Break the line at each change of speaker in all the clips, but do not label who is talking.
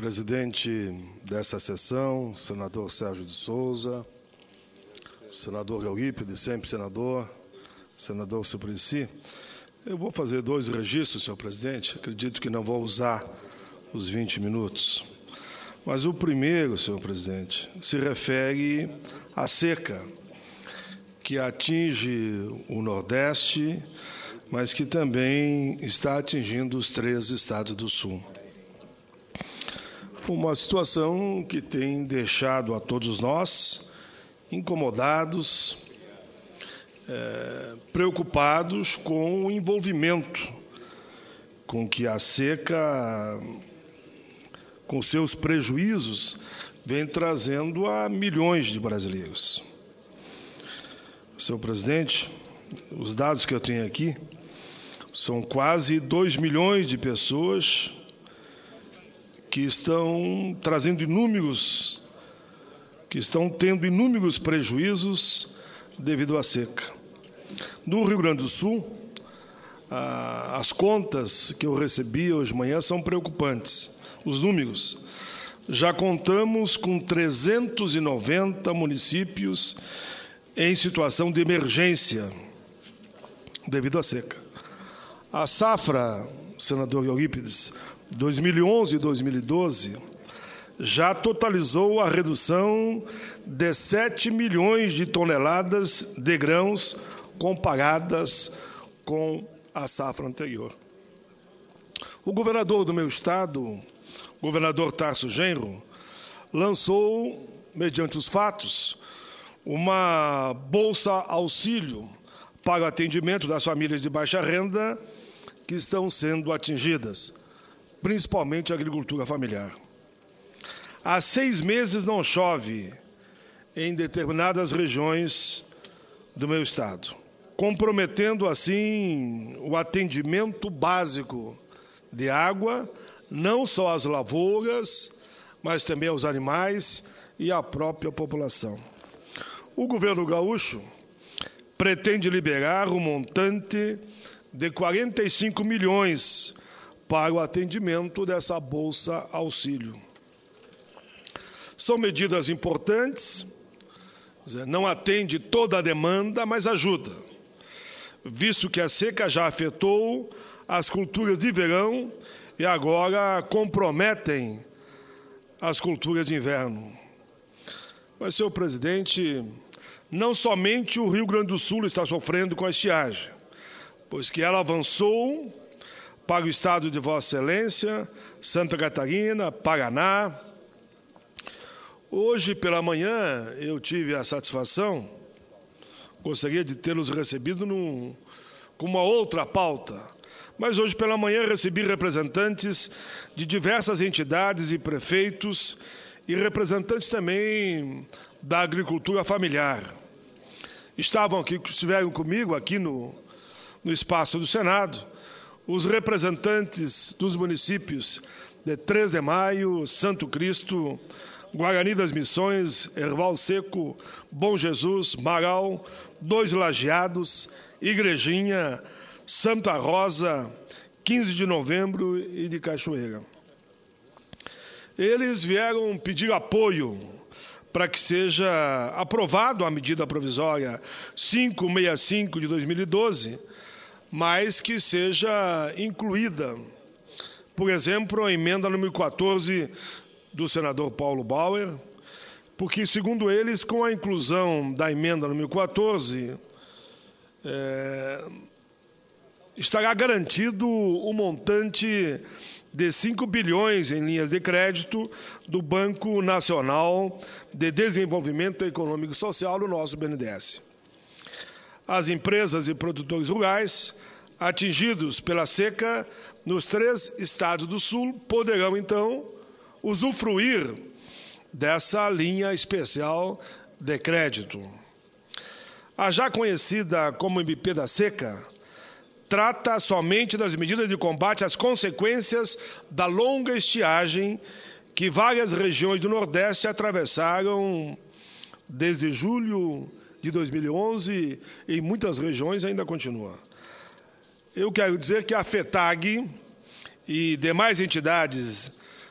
Presidente desta sessão, senador Sérgio de Souza, senador Eurípides, sempre senador, senador Suplicy. Eu vou fazer 2 registros, senhor presidente. Acredito que não vou usar os 20 minutos. Mas o primeiro, senhor presidente, se refere à seca, que atinge o Nordeste, mas que também está atingindo os 3 estados do Sul. Uma situação que tem deixado a todos nós incomodados, preocupados com o envolvimento com que a seca, com seus prejuízos, vem trazendo a milhões de brasileiros. Senhor presidente, os dados que eu tenho aqui são quase 2 milhões de pessoas que estão tendo inúmeros prejuízos devido à seca. No Rio Grande do Sul, as contas que eu recebi hoje de manhã são preocupantes. Os números. Já contamos com 390 municípios em situação de emergência devido à seca. A safra, senador Eurípides, 2011 e 2012, já totalizou a redução de 7 milhões de toneladas de grãos comparadas com a safra anterior. O governador do meu estado, o governador Tarso Genro, lançou, mediante os fatos, uma bolsa auxílio para o atendimento das famílias de baixa renda que estão sendo atingidas, principalmente a agricultura familiar. Há 6 meses não chove em determinadas regiões do meu estado, comprometendo, assim, o atendimento básico de água, não só às lavouras, mas também aos animais e à própria população. O governo gaúcho pretende liberar um montante de 45 milhões para o atendimento dessa bolsa auxílio. São medidas importantes, não atende toda a demanda, mas ajuda, visto que a seca já afetou as culturas de verão e agora comprometem as culturas de inverno. Mas, senhor presidente, não somente o Rio Grande do Sul está sofrendo com a estiagem, pois que ela avançou para o estado de Vossa Excelência, Santa Catarina, Paraná. Hoje pela manhã eu tive a satisfação, gostaria de tê-los recebido com uma outra pauta, mas hoje pela manhã recebi representantes de diversas entidades e prefeitos e representantes também da agricultura familiar. Estiveram comigo aqui no espaço do Senado, os representantes dos municípios de 3 de Maio, Santo Cristo, Guarani das Missões, Erval Seco, Bom Jesus, Marau, 2 Lajeados, Igrejinha, Santa Rosa, 15 de Novembro e de Cachoeira. Eles vieram pedir apoio para que seja aprovado a medida provisória 565 de 2012, mas que seja incluída, por exemplo, a emenda número 14 do senador Paulo Bauer, porque, segundo eles, com a inclusão da emenda número 14, estará garantido o montante de 5 bilhões em linhas de crédito do Banco Nacional de Desenvolvimento Econômico e Social, do nosso BNDES. As empresas e produtores rurais atingidos pela seca nos 3 estados do Sul poderão, então, usufruir dessa linha especial de crédito. A já conhecida como MP da Seca trata somente das medidas de combate às consequências da longa estiagem que várias regiões do Nordeste atravessaram desde julho de 2011 e em muitas regiões ainda continua. Eu quero dizer que a FETAG e demais entidades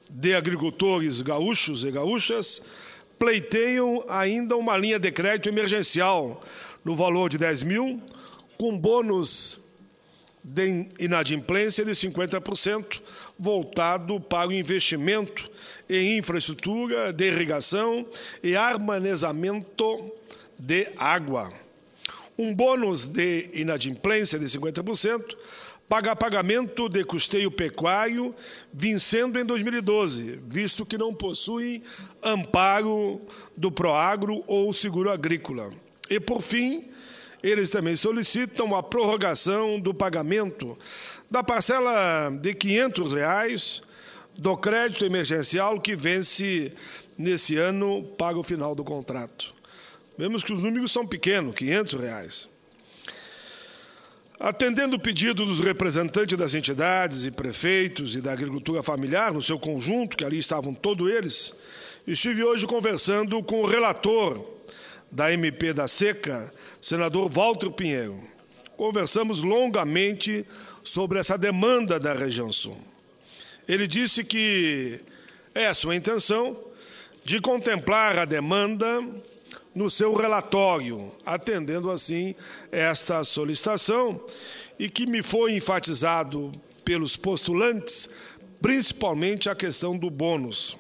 de agricultores gaúchos e gaúchas pleiteiam ainda uma linha de crédito emergencial no valor de 10 mil, com bônus de inadimplência de 50%, voltado para o investimento em infraestrutura de irrigação e armazenamento de água. Um bônus de inadimplência de 50%, pagamento de custeio pecuário, vencendo em 2012, visto que não possui amparo do Proagro ou seguro agrícola. E, por fim, eles também solicitam a prorrogação do pagamento da parcela de R$ 500 do crédito emergencial que vence nesse ano para o final do contrato. Vemos que os números são pequenos, R$ 500. Atendendo o pedido dos representantes das entidades e prefeitos e da agricultura familiar, no seu conjunto, que ali estavam todos eles, estive hoje conversando com o relator da MP da Seca, senador Walter Pinheiro. Conversamos longamente sobre essa demanda da região sul. Ele disse que é a sua intenção de contemplar a demanda no seu relatório, atendendo assim esta solicitação, e que me foi enfatizado pelos postulantes, principalmente a questão do bônus.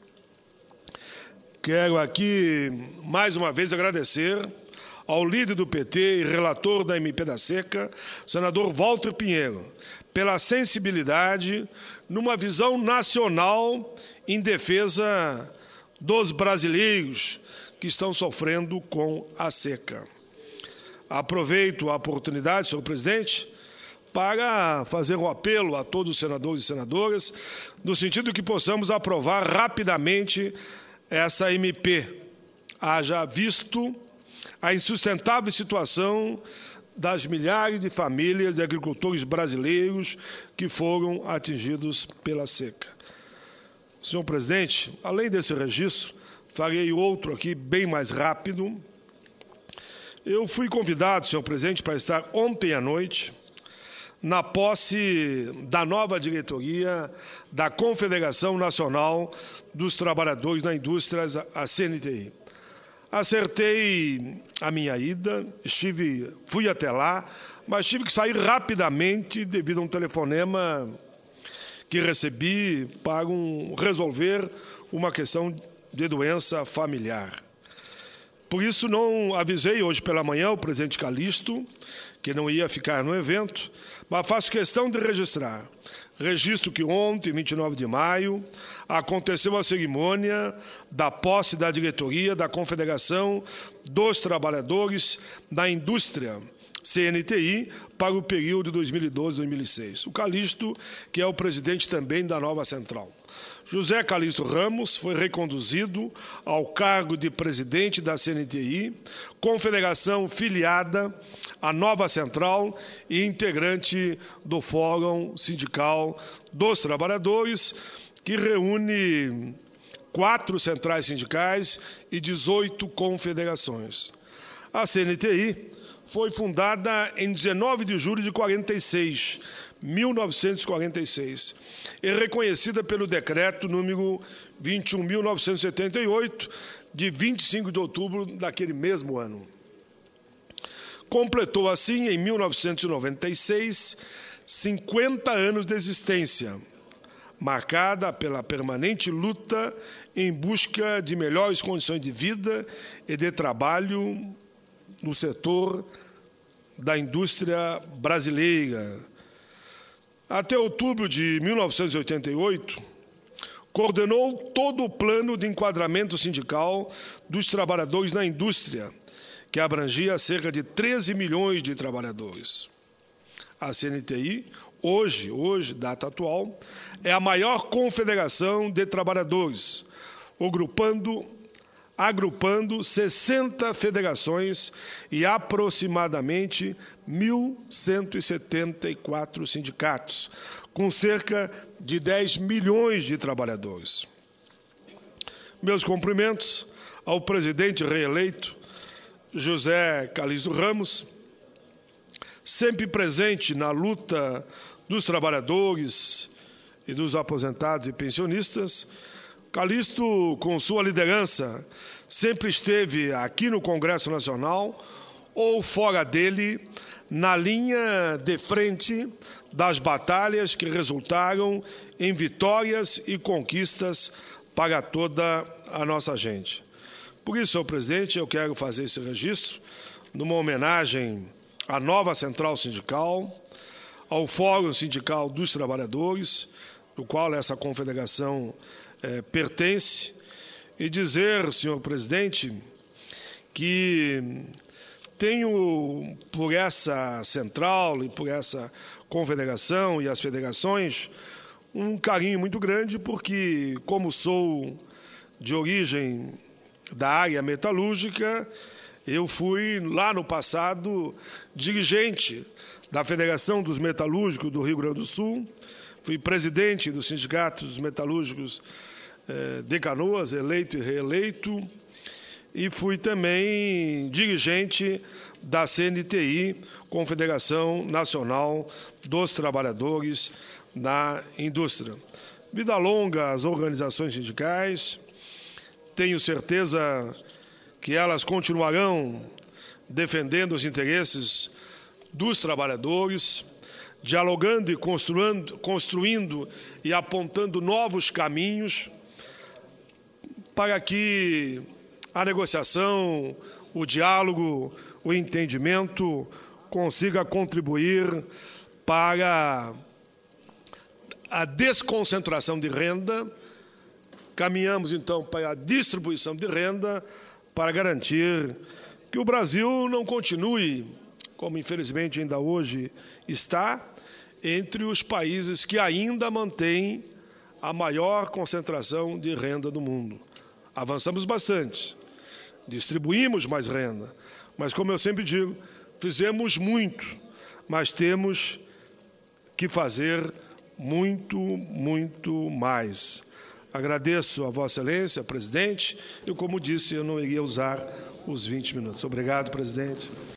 Quero aqui, mais uma vez, agradecer ao líder do PT e relator da MP da Seca, senador Walter Pinheiro, pela sensibilidade numa visão nacional em defesa dos brasileiros que estão sofrendo com a seca. Aproveito a oportunidade, senhor presidente, para fazer um apelo a todos os senadores e senadoras, no sentido que possamos aprovar rapidamente essa MP, haja visto a insustentável situação das milhares de famílias de agricultores brasileiros que foram atingidos pela seca. Senhor presidente, além desse registro, farei outro aqui bem mais rápido. Eu fui convidado, senhor presidente, para estar ontem à noite na posse da nova diretoria da Confederação Nacional dos Trabalhadores na Indústria, a CNTI. Acertei a minha ida, fui até lá, mas tive que sair rapidamente devido a um telefonema que recebi para resolver uma questão de doença familiar. Por isso, não avisei hoje pela manhã o presidente Calixto que não ia ficar no evento, mas faço questão de registrar. Registro que ontem, 29 de maio, aconteceu a cerimônia da posse da diretoria da Confederação dos Trabalhadores da Indústria, CNTI, para o período de 2012-2006. O Calixto, que é o presidente também da nova central. José Calixto Ramos foi reconduzido ao cargo de presidente da CNTI, confederação filiada à nova central e integrante do Fórum Sindical dos Trabalhadores, que reúne 4 centrais sindicais e 18 confederações. A CNTI foi fundada em 19 de julho de 1946, e reconhecida pelo decreto número 21.978, de 25 de outubro daquele mesmo ano. Completou, assim, em 1996, 50 anos de existência, marcada pela permanente luta em busca de melhores condições de vida e de trabalho no setor da indústria brasileira. Até outubro de 1988, coordenou todo o plano de enquadramento sindical dos trabalhadores na indústria, que abrangia cerca de 13 milhões de trabalhadores. A CNTI, hoje, data atual, é a maior confederação de trabalhadores, agrupando 60 federações e aproximadamente 1.174 sindicatos, com cerca de 10 milhões de trabalhadores. Meus cumprimentos ao presidente reeleito, José Calixto Ramos, sempre presente na luta dos trabalhadores e dos aposentados e pensionistas. Calixto, com sua liderança, sempre esteve aqui no Congresso Nacional ou fora dele, na linha de frente das batalhas que resultaram em vitórias e conquistas para toda a nossa gente. Por isso, senhor presidente, eu quero fazer esse registro numa homenagem à nova central sindical, ao Fórum Sindical dos Trabalhadores, do qual essa confederação pertence, e dizer, senhor presidente, que tenho por essa central e por essa confederação e as federações um carinho muito grande, porque, como sou de origem da área metalúrgica, eu fui, lá no passado, dirigente da Federação dos Metalúrgicos do Rio Grande do Sul, fui presidente do Sindicato dos Metalúrgicos de Canoas, eleito e reeleito, e fui também dirigente da CNTI, Confederação Nacional dos Trabalhadores da Indústria. Vida longa às organizações sindicais, tenho certeza que elas continuarão defendendo os interesses dos trabalhadores, dialogando e construindo e apontando novos caminhos para que a negociação, o diálogo, o entendimento consiga contribuir para a desconcentração de renda. Caminhamos, então, para a distribuição de renda para garantir que o Brasil não continue, como infelizmente ainda hoje está, entre os países que ainda mantêm a maior concentração de renda do mundo. Avançamos bastante, distribuímos mais renda, mas, como eu sempre digo, fizemos muito, mas temos que fazer muito, muito mais. Agradeço a Vossa Excelência, presidente, e, como disse, eu não iria usar os 20 minutos. Obrigado, presidente.